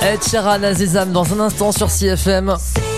Ed Sheeran, Azizam dans un instant sur CFM.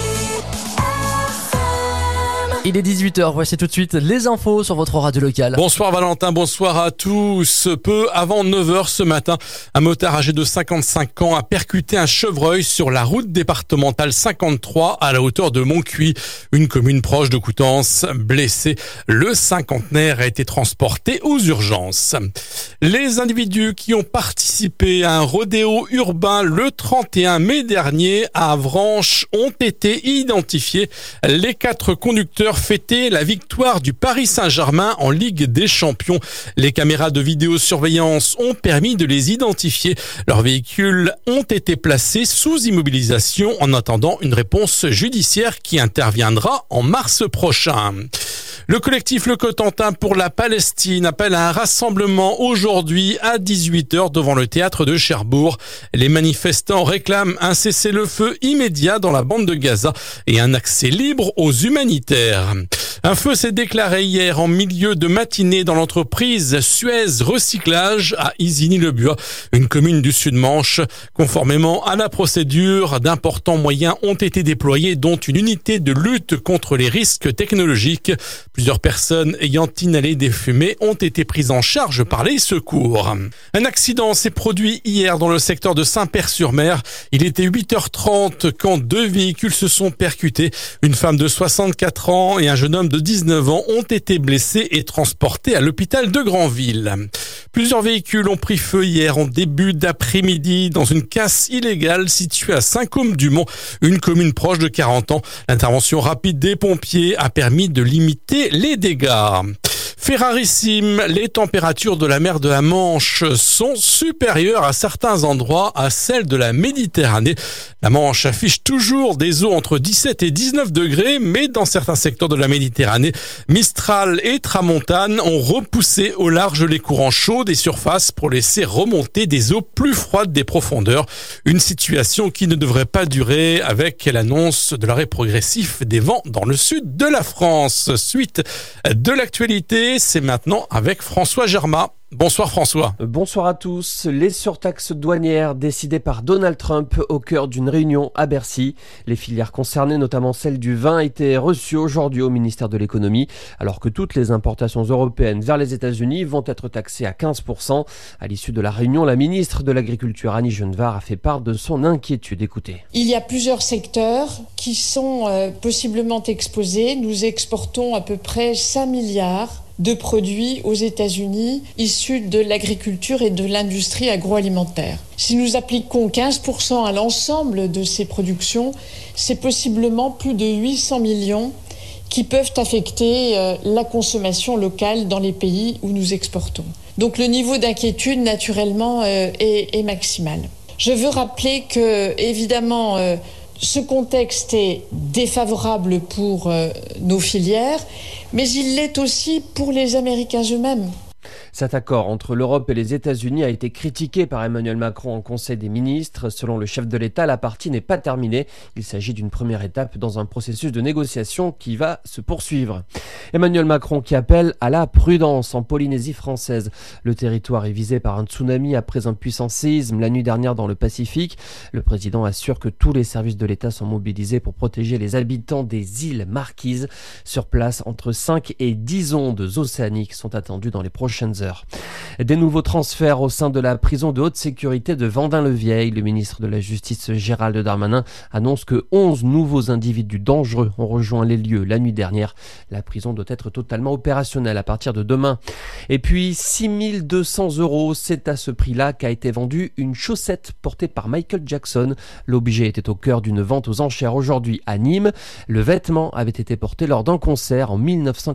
Il est 18h, voici tout de suite les infos sur votre radio locale. Bonsoir Valentin, bonsoir à tous. Peu avant 9h ce matin, un motard âgé de 55 ans a percuté un chevreuil sur la route départementale 53 à la hauteur de Montcuis, une commune proche de Coutances. Blessé, le cinquantenaire a été transporté aux urgences. Les individus qui ont participé à un rodéo urbain le 31 mai dernier à Avranches ont été identifiés. Les 4 conducteurs fêtaient la victoire du Paris Saint-Germain en Ligue des Champions. Les caméras de vidéosurveillance ont permis de les identifier. Leurs véhicules ont été placés sous immobilisation en attendant une réponse judiciaire qui interviendra en mars prochain. Le collectif Le Cotentin pour la Palestine appelle à un rassemblement aujourd'hui à 18h devant le théâtre de Cherbourg. Les manifestants réclament un cessez-le-feu immédiat dans la bande de Gaza et un accès libre aux humanitaires. Un feu s'est déclaré hier en milieu de matinée dans l'entreprise Suez Recyclage à Isigny-le-Bois, une commune du Sud-Manche. Conformément à la procédure, d'importants moyens ont été déployés, dont une unité de lutte contre les risques technologiques. Plusieurs personnes ayant inhalé des fumées ont été prises en charge par les secours. Un accident s'est produit hier dans le secteur de Saint-Père-sur-Mer. Il était 8h30 quand 2 véhicules se sont percutés. Une femme de 64 ans et un jeune homme de 19 ans ont été blessés et transportés à l'hôpital de Granville. Plusieurs véhicules ont pris feu hier en début d'après-midi dans une casse illégale située à Saint-Côme-du-Mont, une commune proche de 40 ans. L'intervention rapide des pompiers a permis de limiter les dégâts. Fait rarissime, les températures de la mer de la Manche sont supérieures à certains endroits à celles de la Méditerranée. La Manche affiche toujours des eaux entre 17 et 19 degrés, mais dans certains secteurs de la Méditerranée, Mistral et Tramontane ont repoussé au large les courants chauds des surfaces pour laisser remonter des eaux plus froides des profondeurs. Une situation qui ne devrait pas durer avec l'annonce de l'arrêt progressif des vents dans le sud de la France. Suite de l'actualité, c'est maintenant avec François Germain. Bonsoir François. Bonsoir à tous. Les surtaxes douanières décidées par Donald Trump au cœur d'une réunion à Bercy. Les filières concernées, notamment celle du vin, étaient reçues aujourd'hui au ministère de l'économie, alors que toutes les importations européennes vers les États-Unis vont être taxées à 15%. À l'issue de la réunion, la ministre de l'Agriculture, Annie Genevard, a fait part de son inquiétude. Écoutez. Il y a plusieurs secteurs qui sont possiblement exposés. Nous exportons à peu près 5 milliards de produits aux États-Unis issus de l'agriculture et de l'industrie agroalimentaire. Si nous appliquons 15% à l'ensemble de ces productions, c'est possiblement plus de 800 millions qui peuvent affecter la consommation locale dans les pays où nous exportons. Donc le niveau d'inquiétude, naturellement, est maximal. Je veux rappeler que, évidemment, ce contexte est défavorable pour nos filières, mais il l'est aussi pour les Américains eux-mêmes. Cet accord entre l'Europe et les États-Unis a été critiqué par Emmanuel Macron en Conseil des ministres. Selon le chef de l'État, la partie n'est pas terminée. Il s'agit d'une première étape dans un processus de négociation qui va se poursuivre. Emmanuel Macron qui appelle à la prudence en Polynésie française. Le territoire est visé par un tsunami après un puissant séisme la nuit dernière dans le Pacifique. Le président assure que tous les services de l'État sont mobilisés pour protéger les habitants des îles Marquises. Sur place, entre 5 et 10 ondes océaniques sont attendues dans les prochaines heures. Des nouveaux transferts au sein de la prison de haute sécurité de Vendin-le-Vieil. Le ministre de la Justice Gérald Darmanin annonce que 11 nouveaux individus dangereux ont rejoint les lieux la nuit dernière. La prison doit être totalement opérationnelle à partir de demain. Et puis 6 200 €, c'est à ce prix-là qu'a été vendue une chaussette portée par Michael Jackson. L'objet était au cœur d'une vente aux enchères aujourd'hui à Nîmes. Le vêtement avait été porté lors d'un concert en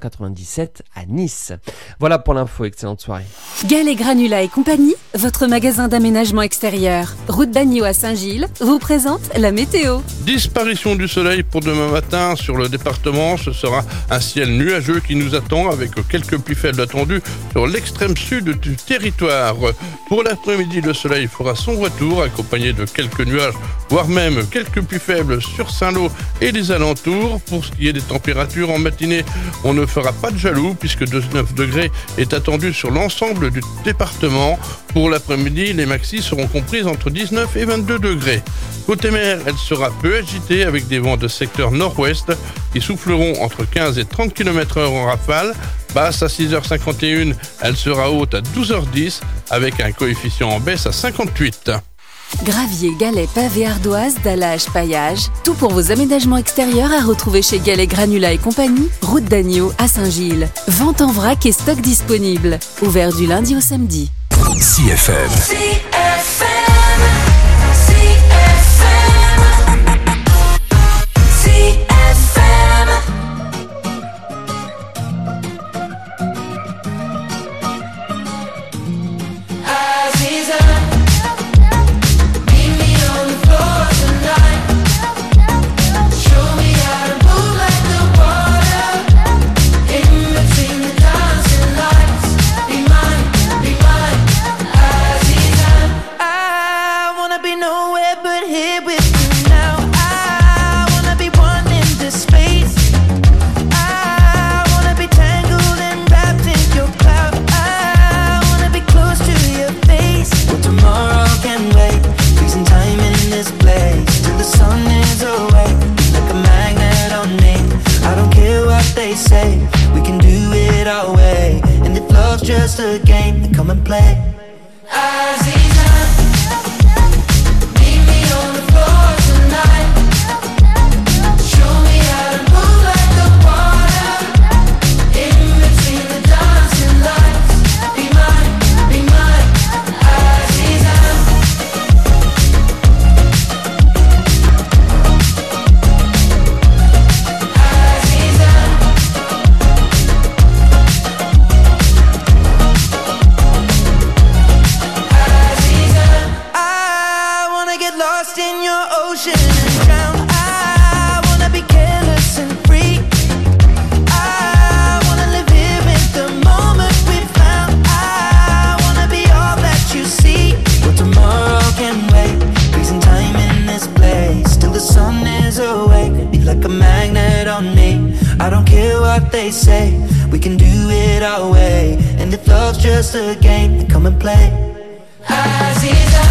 1997 à Nice. Voilà pour l'info, excellente soirée. Gallet Granula et compagnie, votre magasin d'aménagement extérieur, route d'Agneau à Saint-Gilles, vous présente la météo. Disparition du soleil pour demain matin sur le département. Ce sera un ciel nuageux qui nous attend avec quelques pluies faibles attendues sur l'extrême sud du territoire. Pour l'après-midi, le soleil fera son retour accompagné de quelques nuages voire même quelques plus faibles sur Saint-Lô et les alentours. Pour ce qui est des températures, en matinée, on ne fera pas de jaloux puisque 19 degrés est attendu sur l'ensemble du département. Pour l'après-midi, les maxis seront comprises entre 19 et 22 degrés. Côté mer, elle sera peu agitée avec des vents de secteur nord-ouest qui souffleront entre 15 et 30 km/h en rafale. Basse à 6h51, elle sera haute à 12h10 avec un coefficient en baisse à 58. Gravier, galets, pavés, ardoises, dallage, paillage, tout pour vos aménagements extérieurs à retrouver chez Galets Granula et compagnie, route d'Agneau à Saint-Gilles. Vente en vrac et stock disponible. Ouvert du lundi au samedi. CFM. Just a game, then come and play. They say we can do it our way, and if love's just a game, then come and play. Aziza,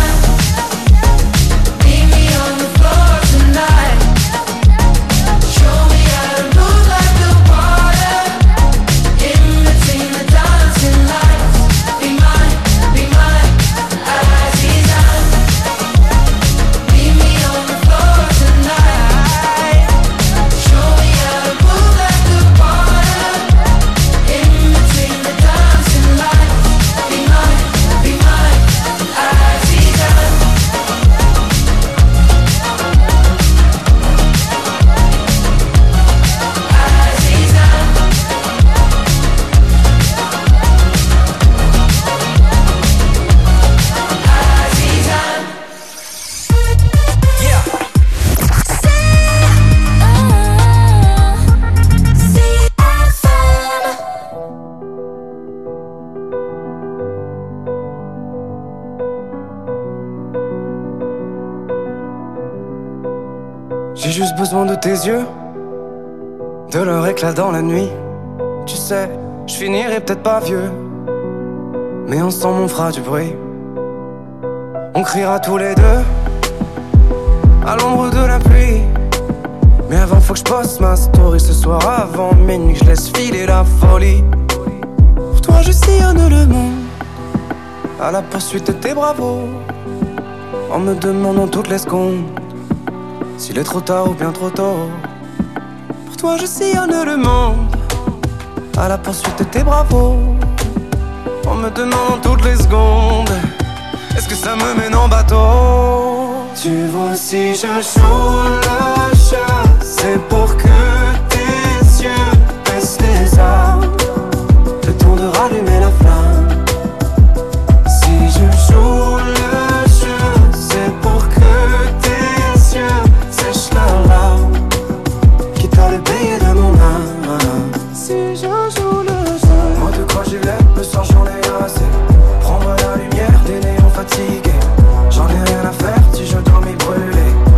meet me on the floor tonight. Show me how to move like the water in between the dancing lights. Be mine, Aziza. Meet me on the floor tonight. Show me how to move like the water in between the dancing lights. Be mine, Aziza. J'ai juste besoin de tes yeux, de leur éclat dans la nuit. Tu sais, je finirai peut-être pas vieux, mais ensemble on fera du bruit. On criera tous les deux à l'ombre de la pluie. Mais avant faut que je poste ma story ce soir avant minuit, que je laisse filer la folie. Pour toi je sillonne le monde à la poursuite de tes bravos, en me demandant toutes les secondes s'il est trop tard ou bien trop tôt. Pour toi je sillonne le monde à la poursuite de tes bravos, en me demandant toutes les secondes est-ce que ça me mène en bateau. Tu vois si je joue le jeu, c'est pour que tes yeux baissent les armes, le temps de rallumer la flamme. Si je joue le jeu, c'est pour que tes yeux sèchent leurs larmes, quitte à le payer de mon âme. Si je joue le jeu, moi de quoi j'ai l'air, le soir j'en ai assez. Prends-moi la lumière des néons fatigués, j'en ai rien à faire si je dois m'y brûler.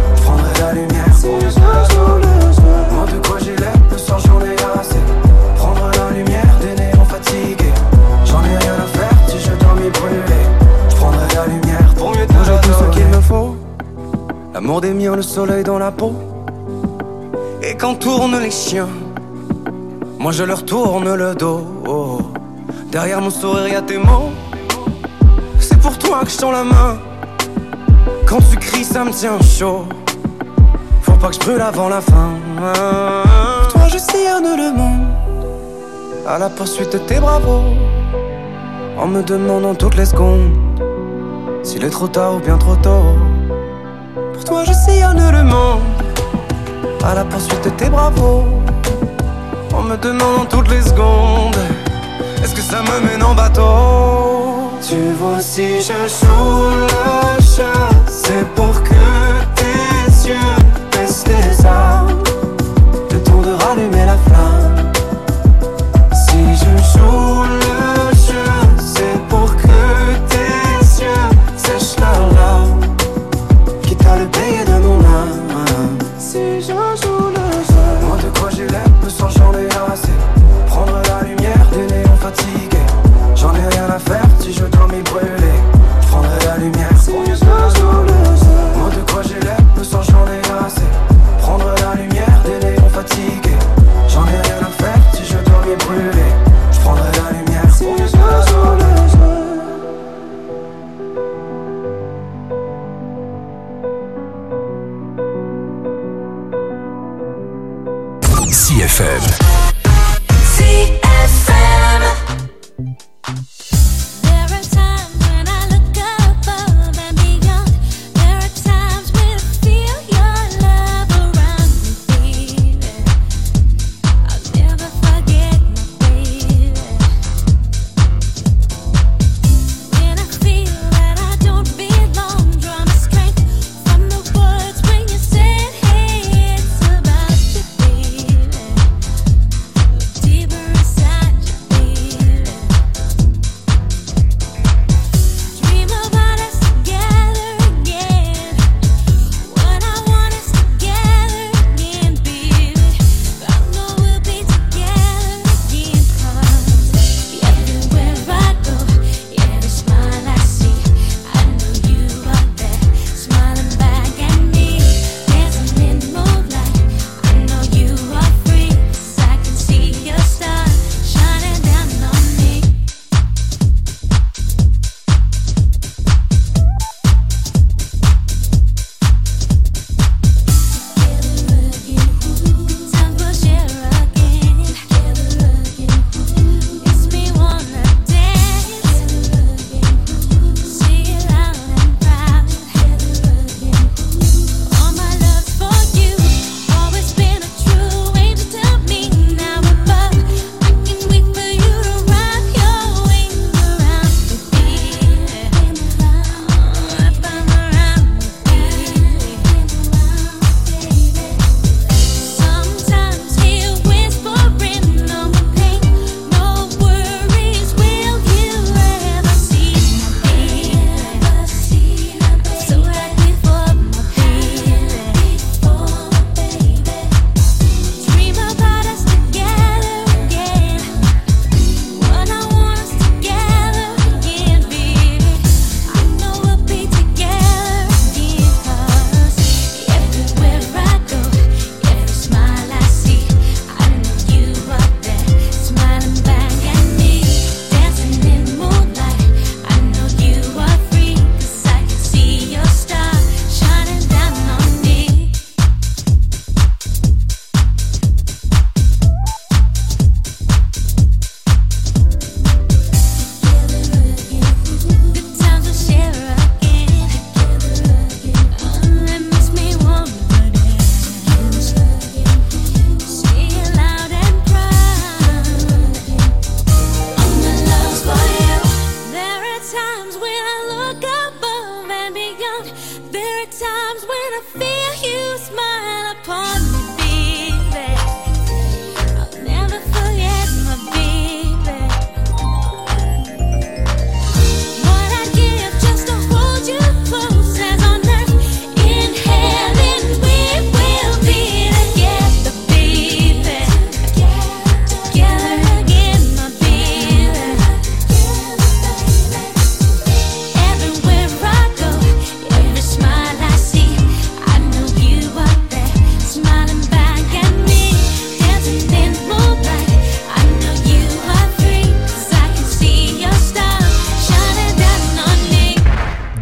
dormir le soleil dans la peau. Et quand tournent les chiens, moi je leur tourne le dos. Derrière mon sourire y'a tes mots. C'est pour toi que je tends la main. Quand tu cries ça me tient chaud. Faut pas que je brûle avant la fin. Pour toi je sillonne le monde à la poursuite de tes bravos, en me demandant toutes les secondes s'il est trop tard ou bien trop tôt. Pour toi je sillonne le monde à la poursuite de tes bravos, en me demandant toutes les secondes est-ce que ça me mène en bateau. Tu vois si je joue le chat, c'est pour que tes yeux baissent les armes, le temps de rallumer la flamme. Si je joue le jeu, c'est pour que tes yeux sèchent leurs larmes, quitte à le payer de mon âme. Si je joue le jeu, moi de quoi j'ai l'air, me sens j'en ai assez. Prendre la lumière des néons fatigués, j'en ai rien à faire si je dois m'y brûler. Je prendrai la lumière si je joue le jeu.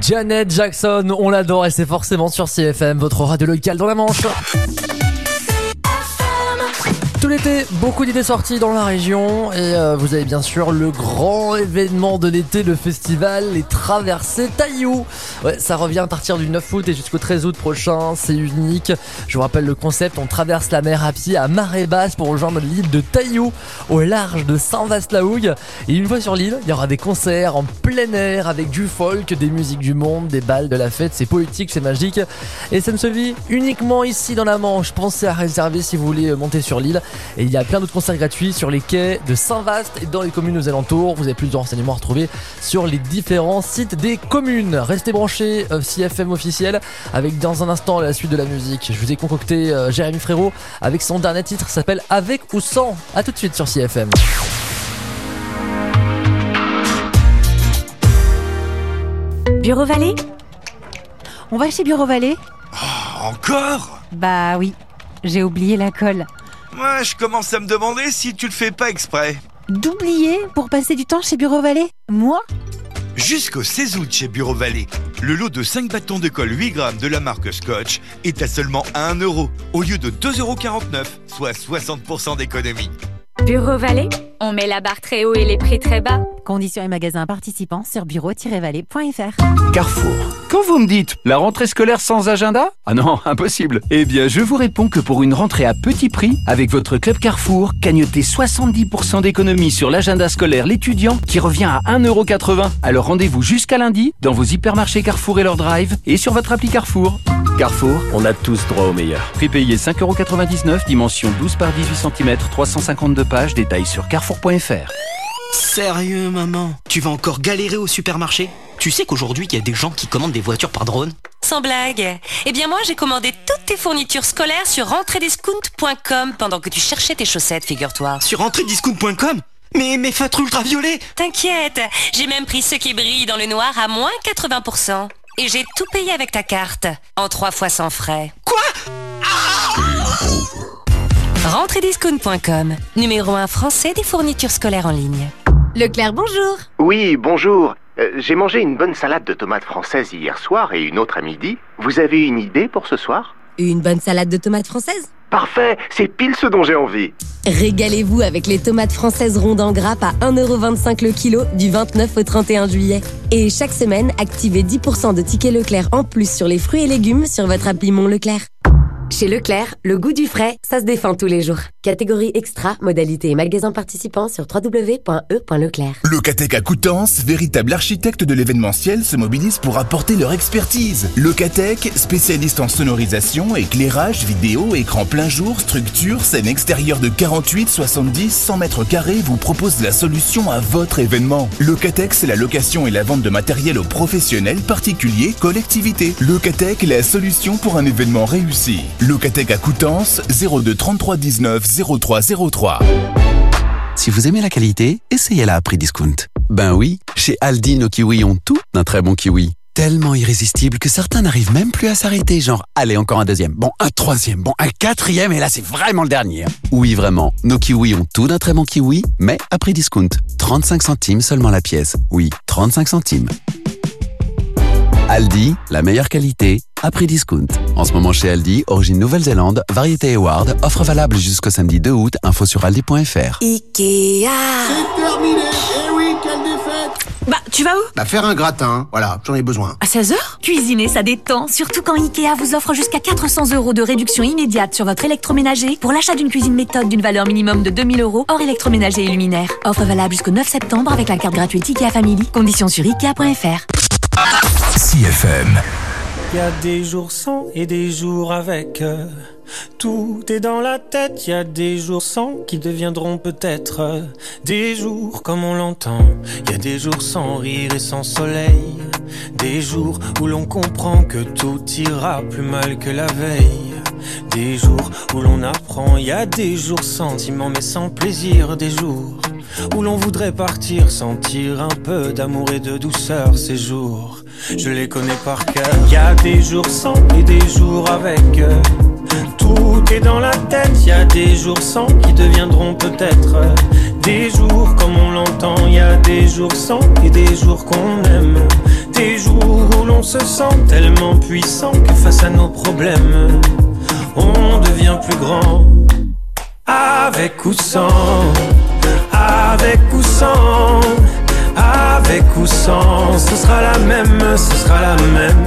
Janet Jackson, on l'adore et c'est forcément sur CFM, votre radio locale dans la Manche. Tout l'été, beaucoup d'idées sorties dans la région et vous avez bien sûr le grand événement de l'été, le festival Les Traversées Tailloux. Ouais, ça revient à partir du 9 août et jusqu'au 13 août prochain, c'est unique. Je vous rappelle le concept, on traverse la mer à pied à marée basse pour rejoindre l'île de Tailloux au large de Saint-Vaast-la-Hougue. Et une fois sur l'île, il y aura des concerts en plein air avec du folk, des musiques du monde, des balles, de la fête, c'est poétique, c'est magique. Et ça ne se vit uniquement ici dans la Manche. Pensez à réserver si vous voulez monter sur l'île. Et il y a plein d'autres concerts gratuits sur les quais de Saint-Vaast et dans les communes aux alentours. Vous avez plus de renseignements à retrouver sur les différents sites des communes. Restez branchés CFM officiel avec dans un instant la suite de la musique. Je vous ai concocté Jérémy Frérot avec son dernier titre, s'appelle Avec ou sans. A tout de suite sur CFM. Bureau Vallée ? On va chez Bureau Vallée ? Oh, encore ? Bah oui, j'ai oublié la colle. Moi, je commence à me demander si tu le fais pas exprès. D'oublier pour passer du temps chez Bureau Vallée ? Moi ? Jusqu'au 16 août chez Bureau Vallée, le lot de 5 bâtons de colle 8 grammes de la marque Scotch est à seulement 1 € au lieu de 2,49 €, soit 60% d'économie. Bureau Vallée, on met la barre très haut et les prix très bas. Conditions et magasins participants sur bureau-vallée.fr. Carrefour. Quand vous me dites la rentrée scolaire sans agenda ? Ah non, impossible. Eh bien, je vous réponds que pour une rentrée à petit prix, avec votre club Carrefour, cagnotez 70% d'économie sur l'agenda scolaire l'étudiant qui revient à 1,80 €. Alors rendez-vous jusqu'à lundi dans vos hypermarchés Carrefour et leur drive et sur votre appli Carrefour. Carrefour, on a tous droit au meilleur. Prix payé 5,99 €, dimension 12 par 18 cm, 352 pages, détails sur carrefour.fr. Sérieux, maman? Tu vas encore galérer au supermarché? Tu sais qu'aujourd'hui, il y a des gens qui commandent des voitures par drone? Sans blague. Eh bien moi, j'ai commandé toutes tes fournitures scolaires sur rentrediscount.com pendant que tu cherchais tes chaussettes, figure-toi. Sur rentrediscount.com? Mais mes feutres ultraviolets! T'inquiète, j'ai même pris ceux qui brillent dans le noir à moins 80%. Et j'ai tout payé avec ta carte, en 3 fois sans frais. Quoi? Rentrediscount.com, numéro 1 français des fournitures scolaires en ligne. Leclerc, bonjour. Oui, bonjour. J'ai mangé une bonne salade de tomates françaises hier soir et une autre à midi. Vous avez une idée pour ce soir? Une bonne salade de tomates françaises? Parfait, c'est pile ce dont j'ai envie. Régalez-vous avec les tomates françaises rondes en grappe à 1,25 € le kilo du 29 au 31 juillet. Et chaque semaine, activez 10% de tickets Leclerc en plus sur les fruits et légumes sur votre appli Mon Leclerc. Chez Leclerc, le goût du frais, ça se défend tous les jours. Catégorie extra, modalités et magasins participants sur www.e.leclerc. Locatec à Coutances, véritable architecte de l'événementiel, se mobilise pour apporter leur expertise. Locatec, spécialiste en sonorisation, éclairage, vidéo, écran plein jour, structure, scène extérieure de 48, 70, 100 mètres carrés, vous propose la solution à votre événement. Locatec, c'est la location et la vente de matériel aux professionnels, particuliers, collectivités. Locatec, la solution pour un événement réussi. Locatec à Coutances, 02 33 19 03 03. Si vous aimez la qualité, essayez-la à prix discount. Ben oui, chez Aldi, nos kiwis ont tout d'un très bon kiwi. Tellement irrésistible que certains n'arrivent même plus à s'arrêter, genre, allez, encore un deuxième, bon, un troisième, bon, un quatrième, et là, c'est vraiment le dernier. Oui, vraiment, nos kiwis ont tout d'un très bon kiwi, mais à prix discount. 35 centimes seulement la pièce. Oui, 35 centimes. Aldi, la meilleure qualité, à prix discount. En ce moment chez Aldi, origine Nouvelle-Zélande, variété Eward, offre valable jusqu'au samedi 2 août, info sur aldi.fr. Ikea. C'est terminé. Eh oui, quelle défaite. Bah, tu vas où? Bah, faire un gratin, voilà, j'en ai besoin. À 16h? Cuisiner, ça détend. Surtout quand Ikea vous offre jusqu'à 400 € de réduction immédiate sur votre électroménager pour l'achat d'une cuisine méthode d'une valeur minimum de 2000 € hors électroménager et luminaire. Offre valable jusqu'au 9 septembre avec la carte gratuite Ikea Family. Conditions sur Ikea.fr. CFM. Il y a des jours sans et des jours avec. Tout est dans la tête. Il y a des jours sans qui deviendront peut-être des jours comme on l'entend. Il y a des jours sans rire et sans soleil. Des jours où l'on comprend que tout ira plus mal que la veille. Des jours où l'on apprend. Il y a des jours sentiments mais sans plaisir. Des jours où l'on voudrait partir, sentir un peu d'amour et de douceur. Ces jours, je les connais par cœur. Il y a des jours sans et des jours avec. Tout est dans la tête. Il y a des jours sans qui deviendront peut-être des jours comme on l'entend. Il y a des jours sans et des jours qu'on aime. Des jours où l'on se sent tellement puissant que face à nos problèmes, on devient plus grand. Avec ou sans, avec ou sans, avec ou sans, ce sera la même, ce sera la même.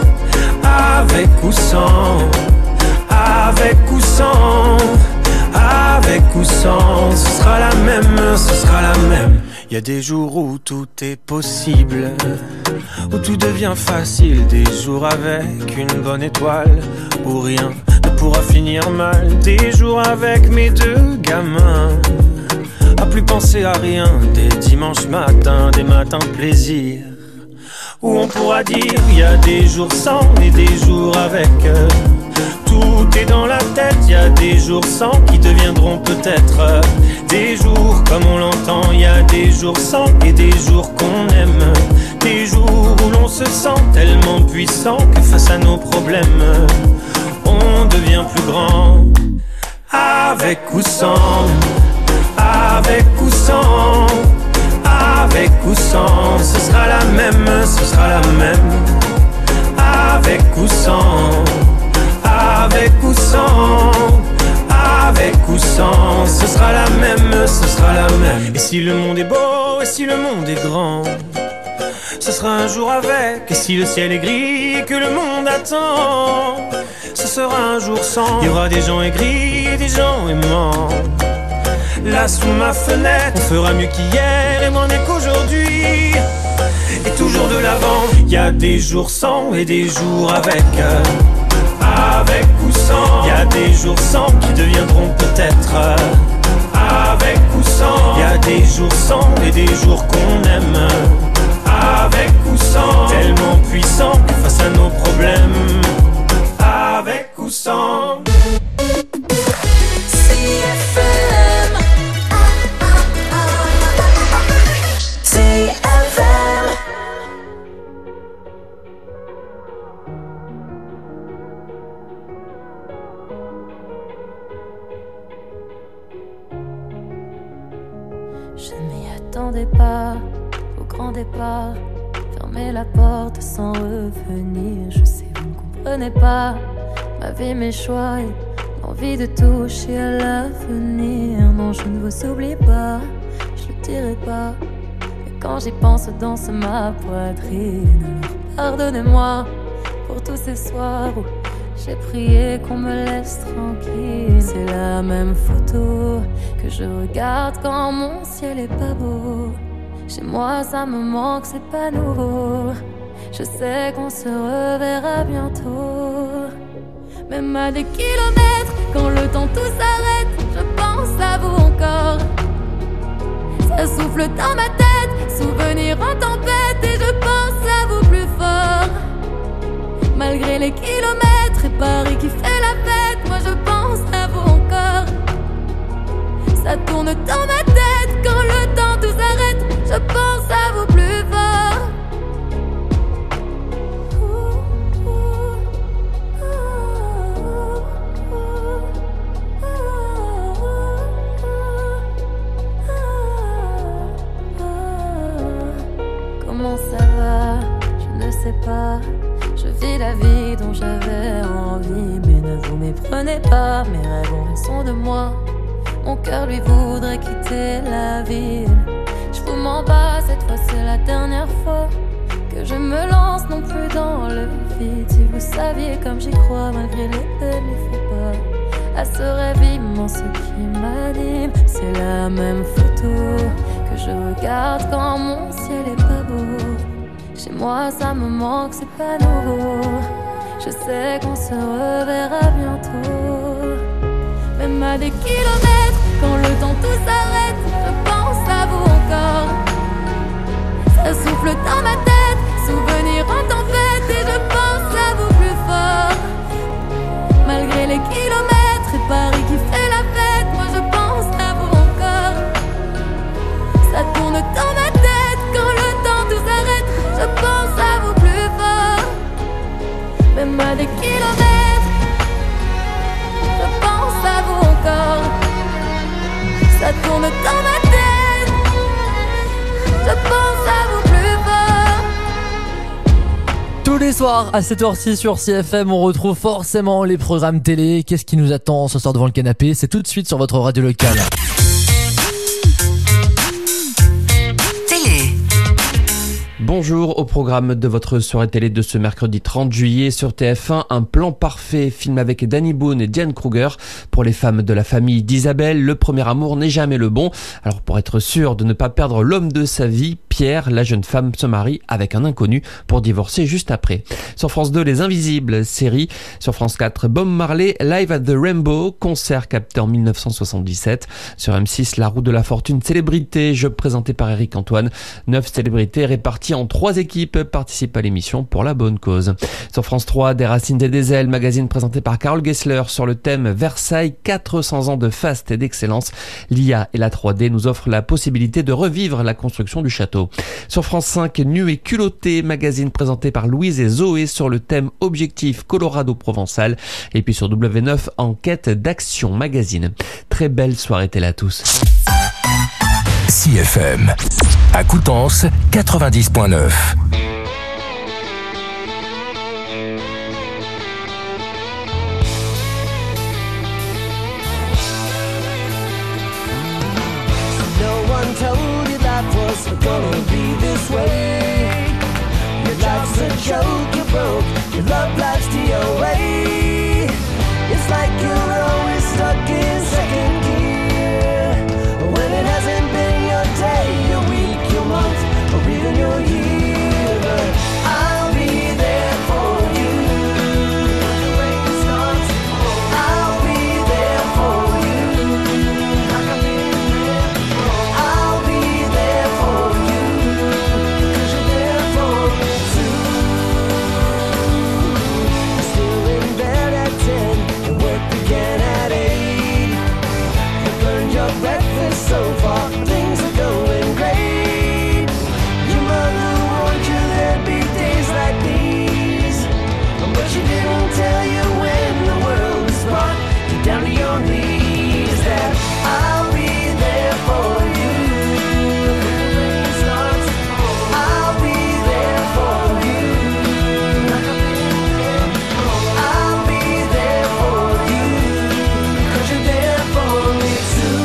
Avec ou sans, avec ou sans, avec ou sans, ce sera la même, ce sera la même. Y a des jours où tout est possible, où tout devient facile. Des jours avec une bonne étoile, où rien ne pourra finir mal. Des jours avec mes deux gamins, à plus penser à rien. Des dimanches matins, des matins de plaisir, où on pourra dire y a des jours sans et des jours avec. Tout est dans la tête, y a des jours sans qui deviendront peut-être des jours comme on l'entend. Y a des jours sans et des jours qu'on aime. Des jours où l'on se sent tellement puissant que face à nos problèmes, on devient plus grand. Avec ou sans, avec ou sans, avec ou sans, ce sera la même, ce sera la même. Avec ou sans, avec ou sans, avec ou sans, ce sera la même, ce sera la même. Et si le monde est beau, et si le monde est grand, ce sera un jour avec. Et si le ciel est gris et que le monde attend, ce sera un jour sans. Il y aura des gens aigris et des gens aimants. Là sous ma fenêtre, on fera mieux qu'hier et moins bien qu'aujourd'hui. Et toujours de l'avant, y a des jours sans et des jours avec. Avec ou sans, y a des jours sans qui deviendront peut-être. Avec ou sans, y a des jours sans et des jours qu'on aime. Avec ou sans, tellement puissant que face à nos problèmes. Avec ou sans. CFM. CFM. Je m'y attendais pas au grand départ. Fermer la porte sans revenir. Je sais, vous ne comprenez pas ma vie, mes choix et l'envie de toucher à l'avenir. Non, je ne vous oublie pas, je le dirai pas. Mais quand j'y pense, danse ma poitrine. Alors pardonnez-moi pour tous ces soirs où j'ai prié qu'on me laisse tranquille. C'est la même photo que je regarde quand mon ciel est pas beau. Chez moi ça me manque, c'est pas nouveau. Je sais qu'on se reverra bientôt. Même à des kilomètres, quand le temps tout s'arrête, je pense à vous encore. Ça souffle dans ma tête, souvenir en tempête, et je pense à vous plus fort. Malgré les kilomètres et Paris qui fait la fête, moi je pense à vous encore. Ça tourne dans ma tête, quand le temps tout s'arrête, je pense à vous plus fort. Comment ça va? Je ne sais pas. Je vis la vie dont j'avais envie. Mais ne vous méprenez pas, mes rêves ont raison de moi. Mon cœur lui voudrait quitter la ville. Je vous mens pas, cette fois c'est la dernière fois que je me lance non plus dans le vide. Si vous saviez comme j'y crois, malgré les peines, il faut pas à ce rêve immense qui m'anime. C'est la même photo que je regarde quand mon ciel est pas beau. Chez moi ça me manque, c'est pas nouveau. Je sais qu'on se reverra bientôt. Même à des kilomètres, quand le temps tout s'arrête, je pense à vous encore. Ça souffle dans ma tête, souvenir en tempête, et je pense à vous plus fort. Malgré les kilomètres et Paris qui fait la fête, moi je pense à vous encore. Ça tourne dans ma tête, quand le temps tout s'arrête, je pense à vous plus fort. Même à des kilomètres, je pense à vous encore. Ça tourne dans ma tête, les soirs à 7h06 sur CFM, on retrouve forcément les programmes télé. Qu'est-ce qui nous attend ce soir devant le canapé? C'est tout de suite sur votre radio locale. Bonjour, au programme de votre soirée télé de ce mercredi 30 juillet sur TF1, un plan parfait, film avec Danny Boone et Diane Kruger. Pour les femmes de la famille d'Isabelle, le premier amour n'est jamais le bon. Alors pour être sûr de ne pas perdre l'homme de sa vie, Pierre, la jeune femme se marie avec un inconnu pour divorcer juste après. Sur France 2, Les Invisibles, série. Sur France 4, Bob Marley, Live at the Rainbow, concert capté en 1977. Sur M6, La roue de la fortune, célébrité, jeu présenté par Eric Antoine. 9 célébrités réparties en 3 équipes participent à l'émission pour la bonne cause. Sur France 3, Des racines et des ailes, magazine présenté par Carole Gessler sur le thème Versailles, 400 ans de faste et d'excellence. L'IA et la 3D nous offrent la possibilité de revivre la construction du château. Sur France 5, Nu et culotté, magazine présenté par Louise et Zoé sur le thème Objectif Colorado-Provençal. Et puis sur W9, Enquête d'action, magazine. Très belle soirée télé à tous. CFM à Coutances 90.9. No one told you life was gonna be this way. Your life's a joke, you broke. Your love life's DOA. It's like you're always stuck in second gear when it hasn't been your day, your week, your month, or even your year. But I'll be there for you when the rain starts. I'll be there for you. I'll be there for you 'cause you're there for me too. Still in bed at 10 and work began at 8. You burned your breakfast so far, things are going great. Your mother warned you there'd be days like these, but she didn't tell you when the world was brought you down to your knees. That I'll be there for you when the rain starts. I'll be there for you. I'll be there for you 'cause you're there for me too.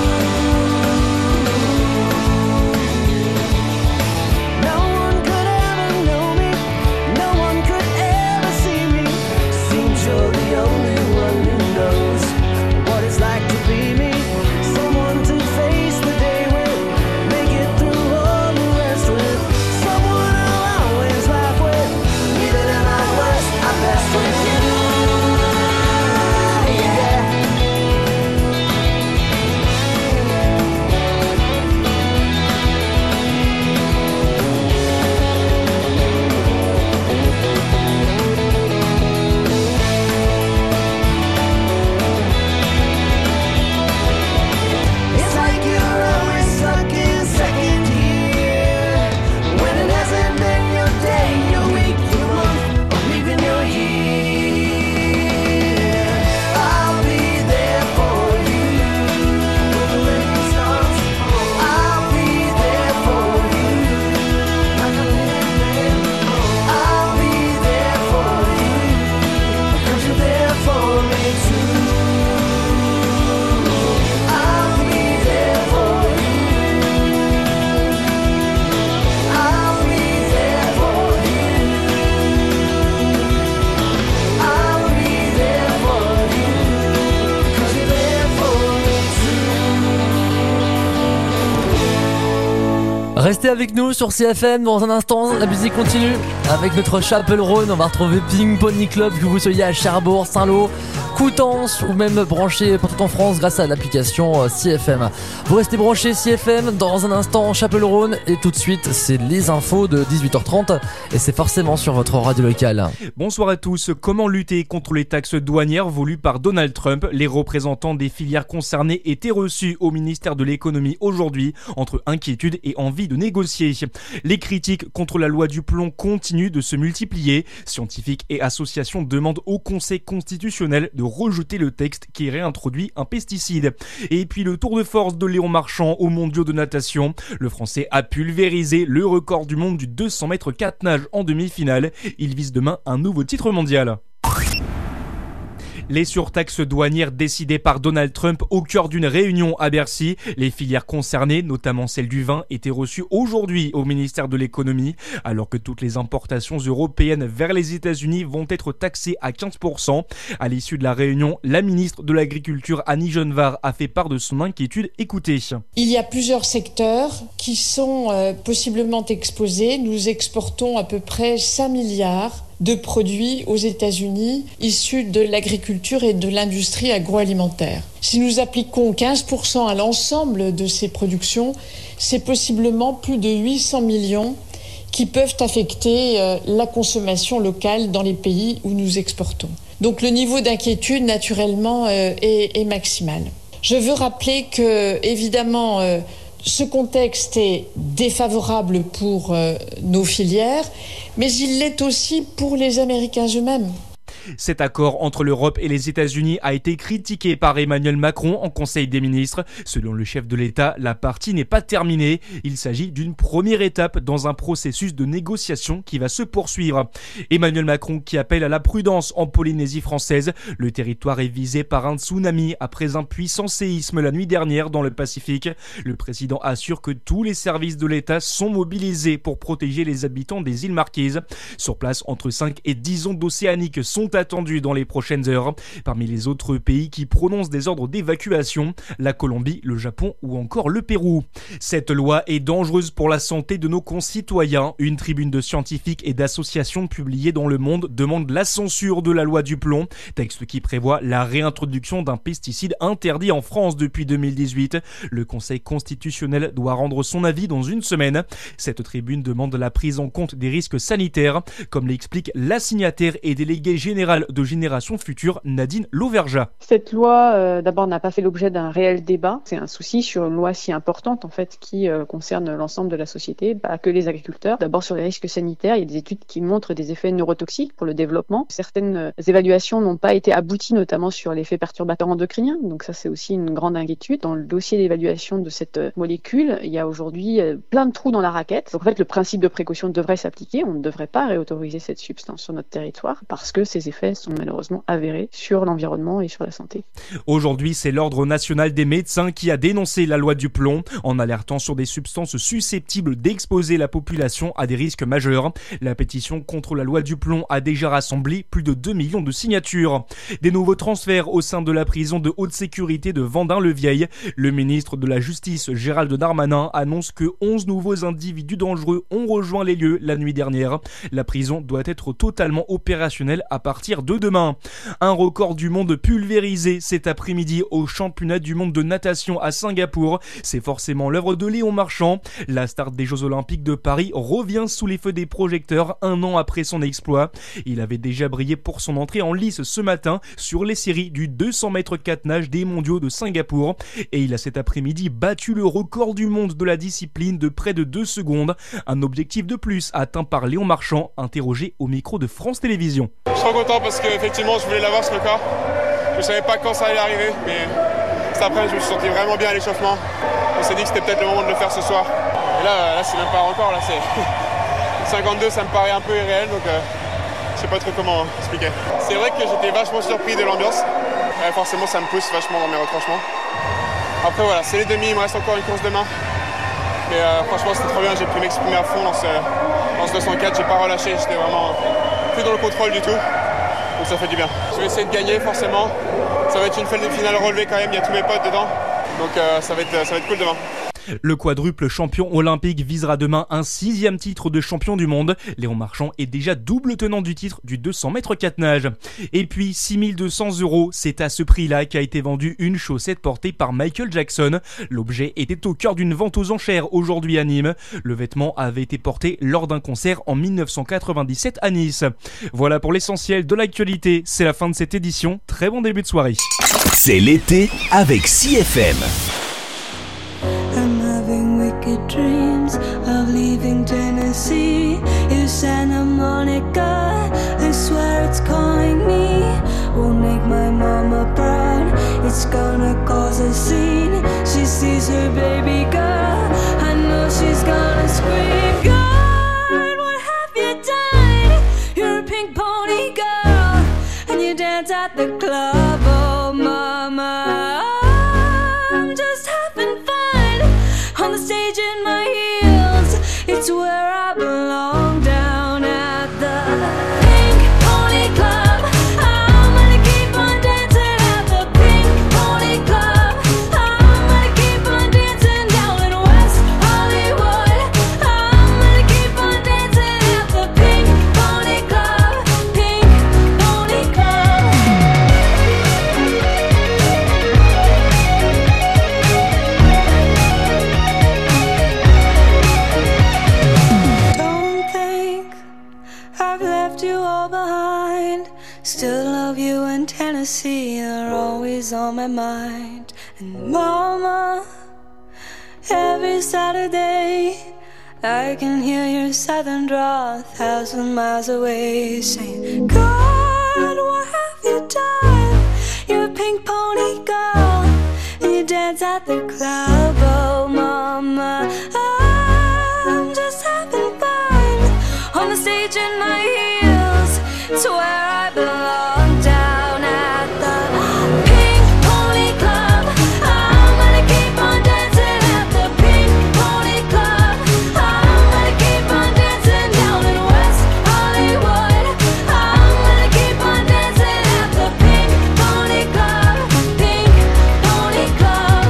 No one could ever know me, no one could ever see me. Seems you're the only one who knows what it's like to be me. Someone to face the day with, make it through all the rest with. Someone I'll always laugh with, even at my worst, I'm best with you. Yeah. It's like you're always stuck in second gear when it hasn't been your day, your week, your month, or even your year. I'll be there for you when the rain starts. I'll be there for you. I'll be there for you 'cause you're there for me too. I'll be there for you. I'll be there for you. I'll be there for you 'cause you're there for me too. Restez avec nous sur CFM. Dans un instant, la musique continue avec notre Chapelle Rhône. On va retrouver Ping Pony Club, que vous soyez à Cherbourg, Saint-Lô, Coutances ou même branché partout en France grâce à l'application CFM. Vous restez branchés CFM. Dans un instant, Chapelle Rhône. Et tout de suite, c'est les infos de 18h30. Et c'est forcément sur votre radio locale. Bonsoir à tous. Comment lutter contre les taxes douanières voulues par Donald Trump? Les représentants des filières concernées étaient reçus au ministère de l'économie aujourd'hui entre inquiétude et envie de négocier. Les critiques contre la loi du plomb continuent de se multiplier. Scientifiques et associations demandent au Conseil constitutionnel de rejeter le texte qui réintroduit un pesticide. Et puis le tour de force de Léon Marchand aux mondiaux de natation. Le Français a pulvérisé le record du monde du 200 mètres 4 nages en demi-finale. Il vise demain un nouveau titre mondial. Les surtaxes douanières décidées par Donald Trump au cœur d'une réunion à Bercy. Les filières concernées, notamment celle du vin, étaient reçues aujourd'hui au ministère de l'économie, alors que toutes les importations européennes vers les États-Unis vont être taxées à 15%. À l'issue de la réunion, la ministre de l'Agriculture Annie Genevard a fait part de son inquiétude. Écoutez. Il y a plusieurs secteurs qui sont possiblement exposés. Nous exportons à peu près 5 milliards de produits aux États-Unis issus de l'agriculture et de l'industrie agroalimentaire. Si nous appliquons 15% à l'ensemble de ces productions, c'est possiblement plus de 800 millions qui peuvent affecter la consommation locale dans les pays où nous exportons. Donc le niveau d'inquiétude, naturellement, est maximal. Je veux rappeler que, évidemment, ce contexte est défavorable pour nos filières, mais il l'est aussi pour les Américains eux-mêmes. Cet accord entre l'Europe et les États-Unis a été critiqué par Emmanuel Macron en Conseil des ministres. Selon le chef de l'État, la partie n'est pas terminée. Il s'agit d'une première étape dans un processus de négociation qui va se poursuivre. Emmanuel Macron qui appelle à la prudence en Polynésie française. Le territoire est visé par un tsunami après un puissant séisme la nuit dernière dans le Pacifique. Le président assure que tous les services de l'État sont mobilisés pour protéger les habitants des îles Marquises. Sur place, entre 5 et 10 ondes océaniques sont attendus dans les prochaines heures. Parmi les autres pays qui prononcent des ordres d'évacuation, la Colombie, le Japon ou encore le Pérou. Cette loi est dangereuse pour la santé de nos concitoyens. Une tribune de scientifiques et d'associations publiée dans Le Monde demande la censure de la loi du plomb, texte qui prévoit la réintroduction d'un pesticide interdit en France depuis 2018. Le Conseil constitutionnel doit rendre son avis dans une semaine. Cette tribune demande la prise en compte des risques sanitaires, comme l'explique la signataire et déléguée générale de Génération Future, Nadine Lauvergeat. Cette loi, d'abord, n'a pas fait l'objet d'un réel débat. C'est un souci sur une loi si importante, en fait, qui concerne l'ensemble de la société, pas que les agriculteurs. D'abord, sur les risques sanitaires, il y a des études qui montrent des effets neurotoxiques pour le développement. Certaines évaluations n'ont pas été abouties, notamment sur l'effet perturbateur endocrinien. Donc ça, c'est aussi une grande inquiétude. Dans le dossier d'évaluation de cette molécule, il y a aujourd'hui plein de trous dans la raquette. Donc en fait, le principe de précaution devrait s'appliquer. On ne devrait pas réautoriser cette substance sur notre territoire parce que ces effets sont malheureusement avérés sur l'environnement et sur la santé. Aujourd'hui, c'est l'Ordre national des médecins qui a dénoncé la loi du plomb en alertant sur des substances susceptibles d'exposer la population à des risques majeurs. La pétition contre la loi du plomb a déjà rassemblé plus de 2 millions de signatures. Des nouveaux transferts au sein de la prison de haute sécurité de Vendin-le-Vieil. Le ministre de la Justice, Gérald Darmanin, annonce que 11 nouveaux individus dangereux ont rejoint les lieux la nuit dernière. La prison doit être totalement opérationnelle à partir de demain. Un record du monde pulvérisé cet après-midi au championnat du monde de natation à Singapour. C'est forcément l'œuvre de Léon Marchand. La star des Jeux Olympiques de Paris revient sous les feux des projecteurs un an après son exploit. Il avait déjà brillé pour son entrée en lice ce matin sur les séries du 200 mètres 4 nage des mondiaux de Singapour. Et il a cet après-midi battu le record du monde de la discipline de près de 2 secondes. Un objectif de plus atteint par Léon Marchand, interrogé au micro de France Télévisions. Je suis trop content parce qu'effectivement je voulais l'avoir ce record. Je ne savais pas quand ça allait arriver, mais cet après je me suis senti vraiment bien à l'échauffement. On s'est dit que c'était peut-être le moment de le faire ce soir. Et là c'est même pas un record, là c'est 52, ça me paraît un peu irréel, donc je sais pas trop comment expliquer. C'est vrai que j'étais vachement surpris de l'ambiance. Forcément ça me pousse vachement dans mes retranchements. Après voilà, c'est les demi, il me reste encore une course demain. Mais franchement c'était trop bien, j'ai pu m'exprimer à fond dans ce 204, j'ai pas relâché, j'étais vraiment plus dans le contrôle du tout. Donc ça fait du bien. Je vais essayer de gagner forcément. Ça va être une finale relevée quand même, il y a tous mes potes dedans. Donc ça va être cool demain. Le quadruple champion olympique visera demain un 6e titre de champion du monde. Léon Marchand est déjà double tenant du titre du 200 mètres 4 nage. Et puis 6 200 €, c'est à ce prix-là qu'a été vendue une chaussette portée par Michael Jackson. L'objet était au cœur d'une vente aux enchères aujourd'hui à Nîmes. Le vêtement avait été porté lors d'un concert en 1997 à Nice. Voilà pour l'essentiel de l'actualité. C'est la fin de cette édition. Très bon début de soirée. C'est l'été avec CFM. Wicked dreams of leaving Tennessee. It's Santa Monica, I swear it's calling me. Won't make my mama her baby girl. I know she's gonna scream, God, what have you done? You're a pink pony girl, and you dance at the club. Oh mama, I'm just having fun on the stage in my heels. It's where I belong, down at the Pink Pony Club. I'm gonna keep on dancing at the Pink Pony Club. I'm gonna keep on dancing down in West Hollywood. I'm gonna keep on dancing at the Pink Pony Club. Pink Pony Club. Don't think I've left you all behind. Still love you in Tennessee, you're always on my mind. And mama, every Saturday I can hear your southern drawl 1,000 miles away, saying, God, what have you done? You're a pink pony girl, and you dance at the club. Oh mama, I'm just having fun on the stage in my heels. It's where I belong, down at the Pink Pony Club. I'm gonna keep on dancing at the Pink Pony Club. I'm gonna keep on dancing down in West Hollywood. I'm gonna keep on dancing at the Pink Pony Club. Pink Pony Club.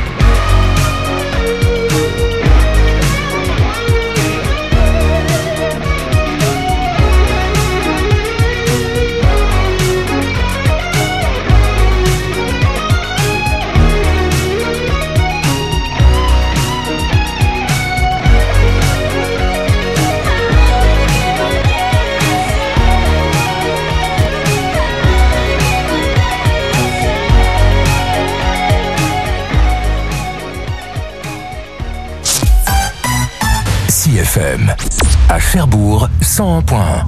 CFM à Cherbourg 101.1.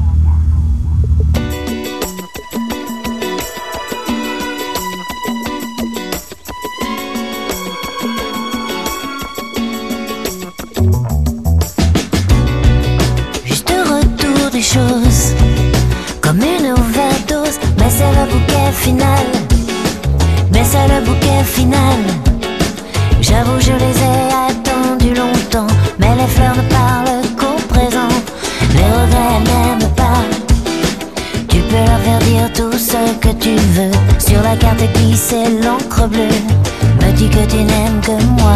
Juste retour des choses, comme une overdose. Mais c'est le bouquet final, mais c'est le bouquet final. J'avoue, je les ai attendus longtemps, mais les fleurs ne parlent qu'au présent. Les regrets n'aiment pas. Tu peux leur faire dire tout ce que tu veux. Sur la carte glissée l'encre bleue me dit que tu n'aimes que moi.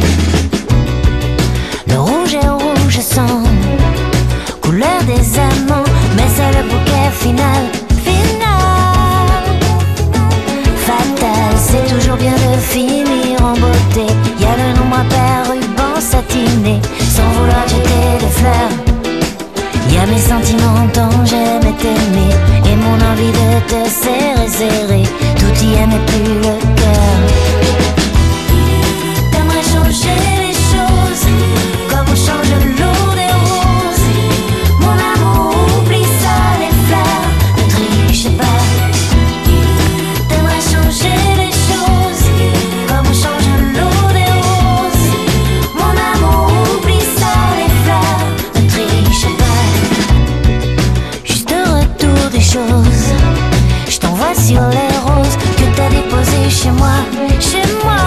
Le rouge est rouge sang, couleur des amants, mais c'est le bouquet final. Final, fatal, c'est toujours bien de finir en beauté. Y a le nombre impair, ruban satiné, sans vouloir jeter des fleurs. Y a mes sentiments dont j'aimais t'aimer, et mon envie de te serrer, serrer. Tout y est mais plus le cœur. T'aimerais changer les choses, comme on change l'eau des roses. Mon amour, oublie ça, les fleurs, ne triche pas. T'aimerais changer les choses, comme on change l'eau des roses. Mon amour, oublie ça, les fleurs, ne triche pas. Juste retour des choses, je t'envoie sur les roses que t'as déposées chez moi. Chez moi,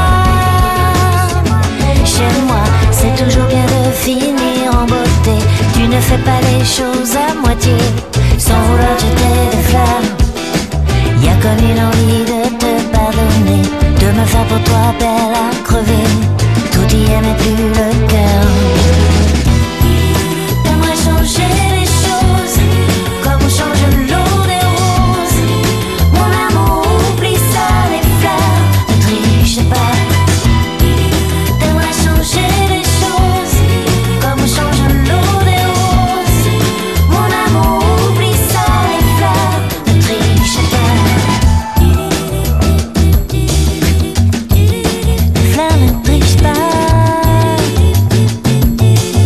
chez moi, c'est toujours bien de finir en beauté. Tu ne fais pas les choses à moitié, sans vouloir jeter des fleurs. Y a comme une envie de te pardonner, de me faire pour toi belle à crever. Tout y est mais plus le cœur. T'aimerais changer les choses, comme on change l'eau des roses. Mon amour, oublie ça, les fleurs, ne triche pas. T'aimerais changer les choses, comme on change l'eau des roses. Mon amour, oublie ça, les fleurs, ne triche pas. Les fleurs ne trichent pas.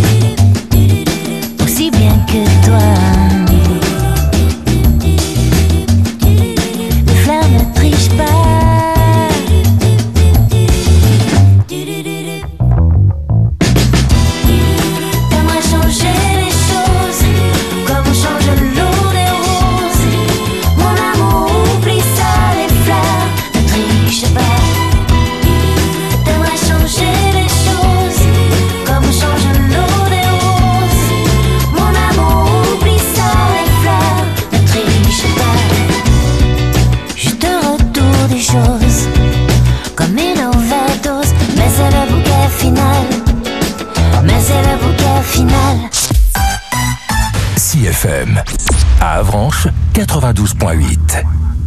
CFM. À Avranches, 92.8.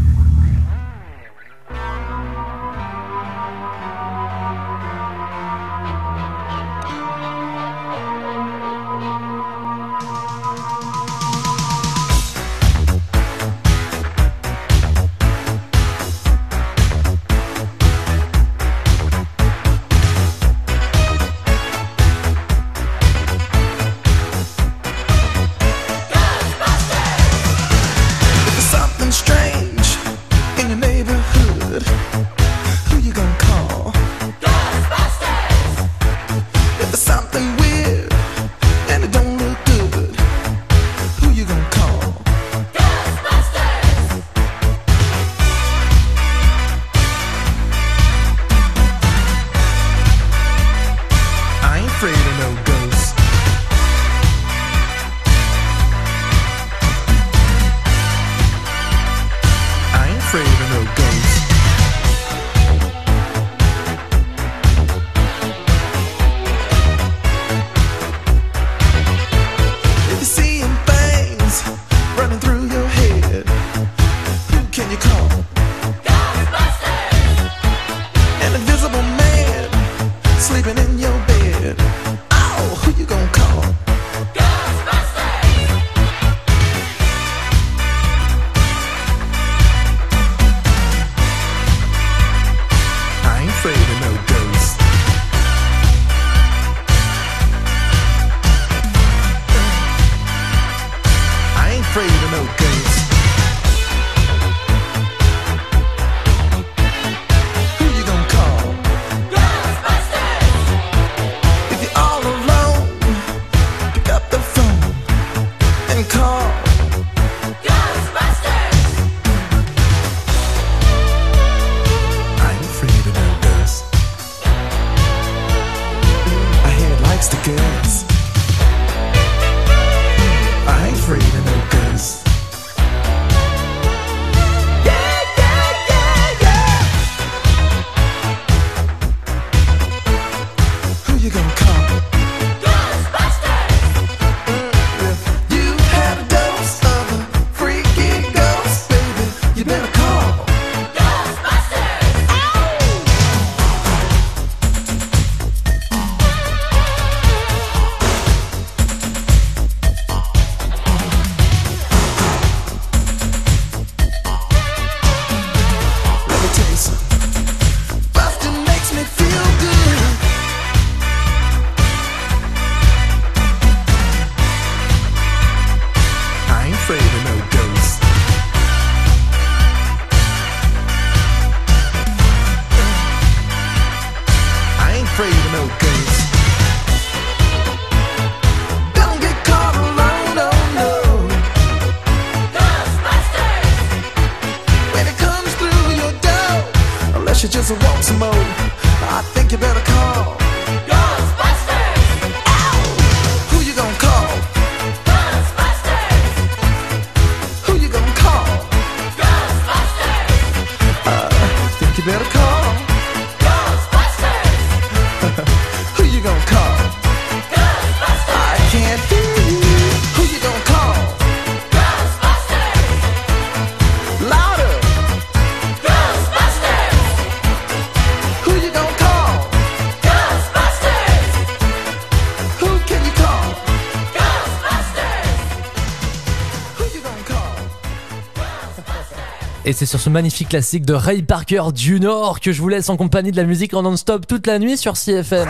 Et c'est sur ce magnifique classique de Ray Parker Jr. que je vous laisse en compagnie de la musique en non-stop toute la nuit sur CFM.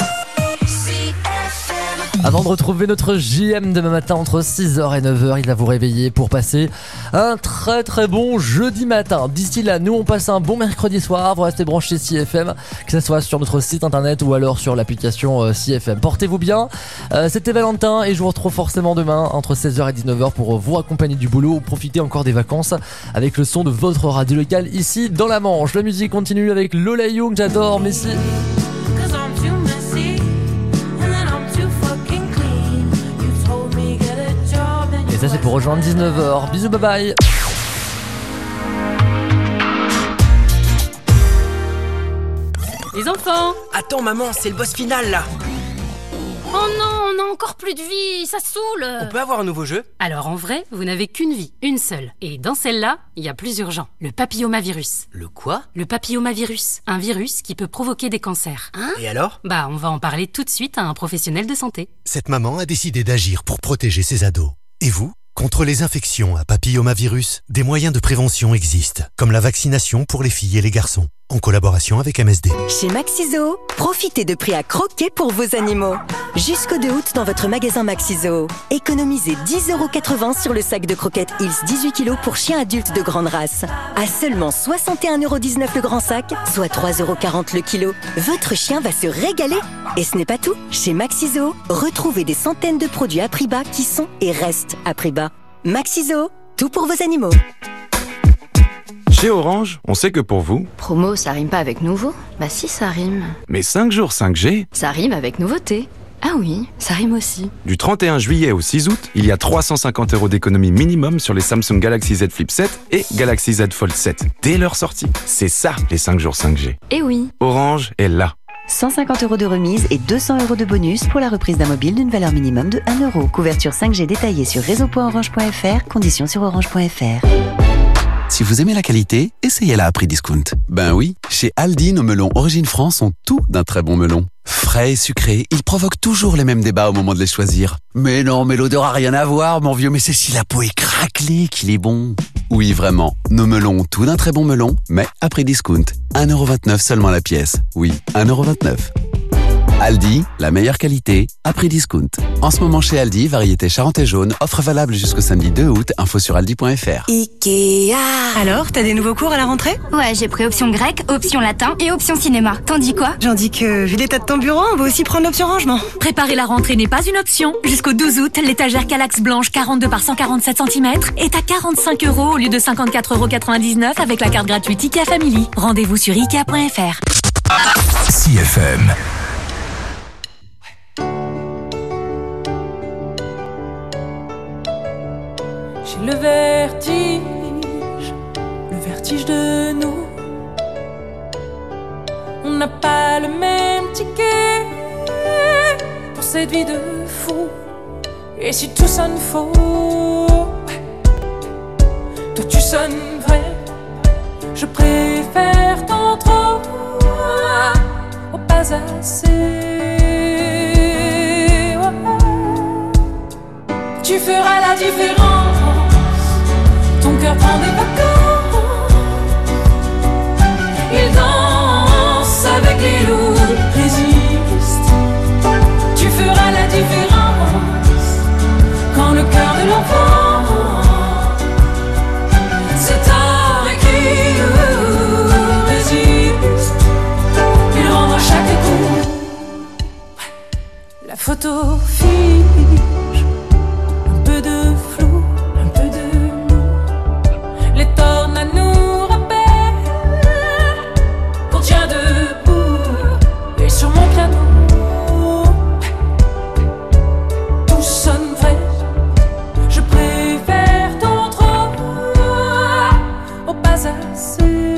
Avant de retrouver notre JM demain matin entre 6h et 9h, il va vous réveiller pour passer un très très bon jeudi matin. D'ici là, nous on passe un bon mercredi soir. Vous restez branchés CFM, que ce soit sur notre site internet ou alors sur l'application CFM. Portez-vous bien, c'était Valentin et je vous retrouve forcément demain entre 16h et 19h pour vous accompagner du boulot ou profiter encore des vacances avec le son de votre radio locale ici dans la Manche. La musique continue avec Lola Young, j'adore Messi. Et ça c'est pour rejoindre 19h. Bisous, bye bye. Les enfants! Attends maman, c'est le boss final là! Oh non, on a encore plus de vie, ça saoule. On peut avoir un nouveau jeu ? Alors en vrai, vous n'avez qu'une vie, une seule. Et dans celle-là, il y a plus urgent. Le papillomavirus. Le quoi ? Le papillomavirus. Un virus qui peut provoquer des cancers. Hein ? Et alors ? On va en parler tout de suite à un professionnel de santé. Cette maman a décidé d'agir pour protéger ses ados. Et vous ? Contre les infections à papillomavirus, des moyens de prévention existent, comme la vaccination pour les filles et les garçons, en collaboration avec MSD. Chez Maxi-Zoo, profitez de prix à croquer pour vos animaux. Jusqu'au 2 août dans votre magasin Maxi-Zoo. Économisez 10,80 € sur le sac de croquettes Hills 18 kg pour chiens adultes de grande race. À seulement 61,19 € le grand sac, soit 3,40 € le kilo. Votre chien va se régaler. Et ce n'est pas tout. Chez Maxi-Zoo, retrouvez des centaines de produits à prix bas qui sont et restent à prix bas. Maxi-Zoo, tout pour vos animaux. Chez Orange, on sait que pour vous... Promo, ça rime pas avec nouveau ? Bah si, ça rime. Mais 5 jours 5G... Ça rime avec nouveauté. Ah oui, ça rime aussi. Du 31 juillet au 6 août, il y a 350 € d'économie minimum sur les Samsung Galaxy Z Flip 7 et Galaxy Z Fold 7, dès leur sortie. C'est ça, les 5 jours 5G. Eh oui. Orange est là. 150 € de remise et 200 € de bonus pour la reprise d'un mobile d'une valeur minimum de 1 €. Couverture 5G détaillée sur réseau.orange.fr, conditions sur orange.fr. Si vous aimez la qualité, essayez-la à prix discount. Ben oui, chez Aldi, nos melons Origine France sont tout d'un très bon melon. Frais et sucrés, ils provoquent toujours les mêmes débats au moment de les choisir. Mais non, mais l'odeur a rien à voir, mon vieux, mais c'est si la peau est craquelée qu'il est bon. Oui, vraiment, nos melons ont tout d'un très bon melon, mais à prix discount. 1,29 € seulement la pièce. Oui, 1,29 €. Aldi, la meilleure qualité, à prix discount. En ce moment chez Aldi, variété Charente et jaune, offre valable jusqu'au samedi 2 août, info sur aldi.fr. Ikea. Alors, t'as des nouveaux cours à la rentrée ? Ouais, j'ai pris option grec, option latin et option cinéma. T'en dis quoi ? J'en dis que, vu l'état de ton bureau, on va aussi prendre l'option rangement. Préparer la rentrée n'est pas une option. Jusqu'au 12 août, l'étagère Calax blanche 42 par 147 cm est à 45 € au lieu de 54,99 € avec la carte gratuite Ikea Family. Rendez-vous sur Ikea.fr. CFM. J'ai le vertige de nous. On n'a pas le même ticket pour cette vie de fou. Et si tout sonne faux, toi tu sonnes vrai. Je préfère tant trop au pas assez. Tu feras la différence. Ton cœur prend des vacances. Il danse avec les loups, résiste. Tu feras la différence quand le cœur de l'enfant c'est tard et qui résiste. Il rendra chaque coup. La photo fiche un peu de flou. Les tornades nous rappellent qu'on tient debout. Et sur mon piano tout sonne vrai. Je préfère tant trop au pas assez.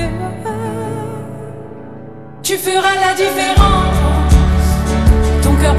Tu feras la différence. Ton cœur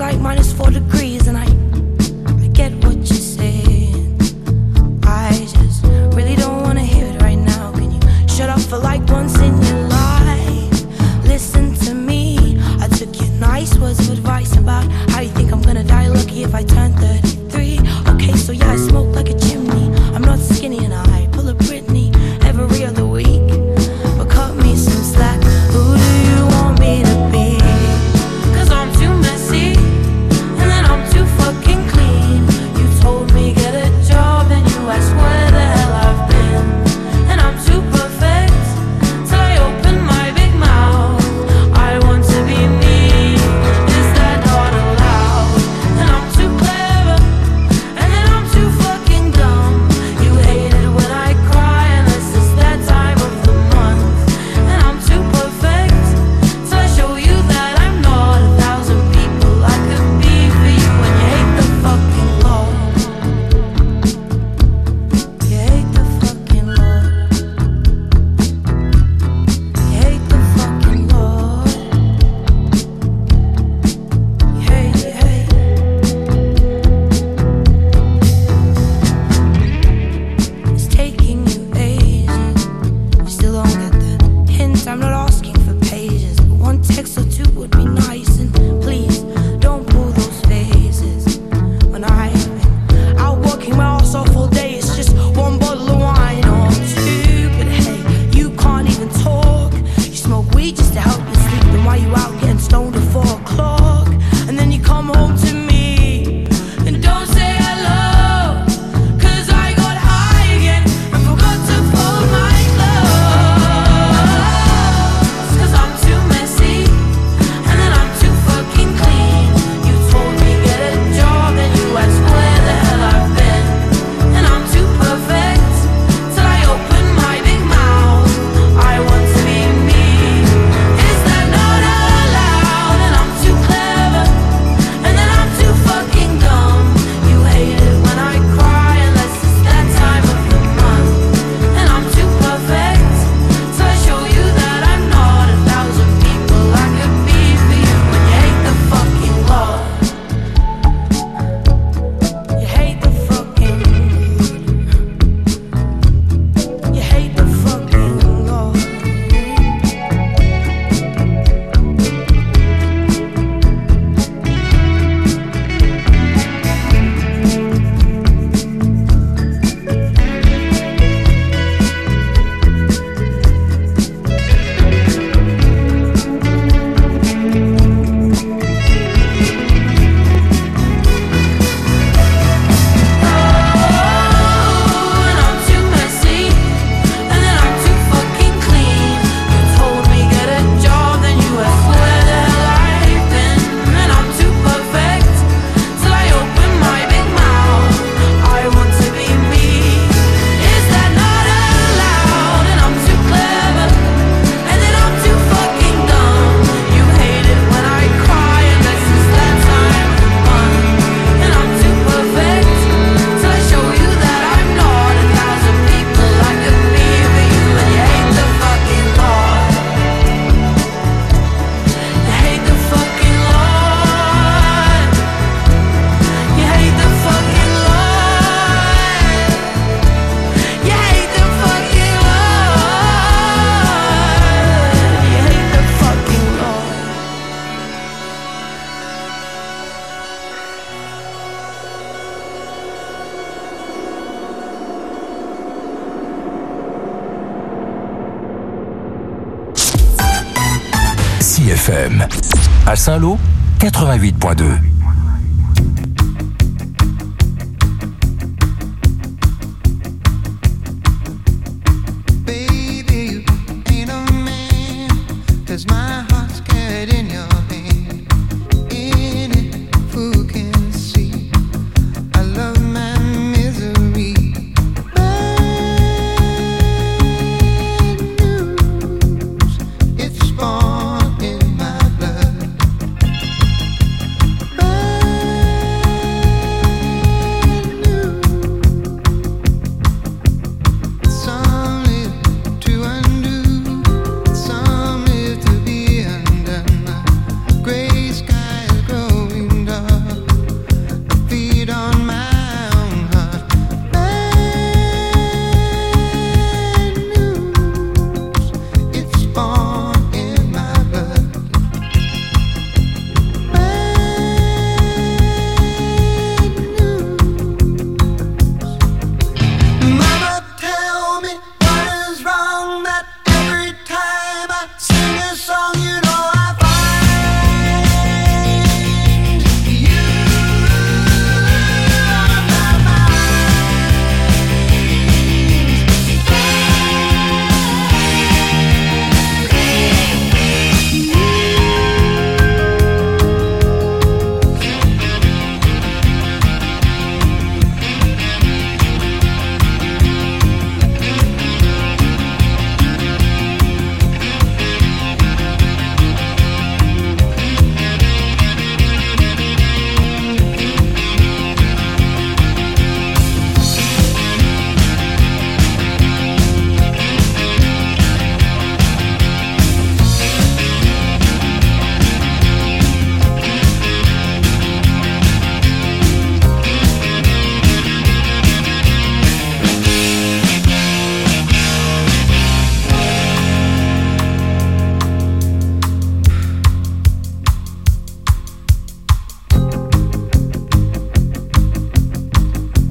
like -4 degrees, and I get what you're saying. I just really don't wanna hear it right now. Can you shut up for like once in your life? Listen to me. I took your nice words of advice about how you think I'm gonna die lucky if I turn 33. Okay, so yeah, I smoke like a chimney. I'm not skinny and I pull a Britney every other week. But cut me some slack. Who do you want me to be? 'Cause I'm too messy, and then I'm too fucking clean. You told me get a job, and you asked where the hell I've been. And I'm too perfect, till I open my big mouth. I want to be me, is that not allowed? And I'm too clever, and then I'm too fucking dumb. You hate it when I cry, unless it's that time of the month. And I'm too perfect, so I show you that I'm not 1,000 people I could be for you. And you hate the fucking Lord. You hate the fucking Lord. You hate the fucking Lord. You hate, you hate. It's taking you ages. You still don't get the hint. I'm not asking for pages, but one text or two would be nice. And please don't pull those faces. When I've been out working my ass off all day, it's just one bottle of wine or two. But hey, you can't even talk. You smoke weed just to help you sleep. Then why you out getting stoned at 4 o'clock? And then you come home to me and don't say hello. 'Cause I got high again and forgot to fold my clothes. 'Cause I'm too messy, and then I'm too fucking clean. You told me get a job, and you asked where the hell I've been. And I'm too perfect, till I open my big mouth. I want to be me, is that not allowed? And I'm too clever, and then I'm too fucking dumb. You hate it when I cry, unless it's that time of the month. And I'm too perfect, so I show you that I'm not 1,000 people I could be for you. And you hate the fucking Lord. You hate the fucking You hate the fucking Lord. And I'm too messy, and then I'm too fucking clean. You told me get a job, then you asked where the hell I've been. And I'm too perfect, till I open my big mouth. I want to be me, is that not allowed? And I'm too clever, and then I'm too fucking dumb. You hate it when I cry, unless it's that time of the month. And I'm too perfect, till I show you that I'm not 1,000 people I could be for you. And you hate the fucking Lord. You hate the fucking Lord. You hate the fucking Lord. You hate the fucking Lord. You hate the fucking Lord. CFM. À Saint-Lô, 88.2. Baby, you ain't a man, 'cause my heart's carried in your hand. In it, who can see? I love my misery. Bad news, it's born in my blood. Bad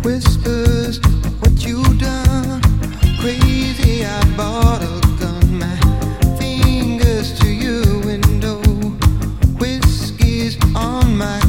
whispers what you done. Crazy, I bought a gun. My fingers to your window. Whiskey's on my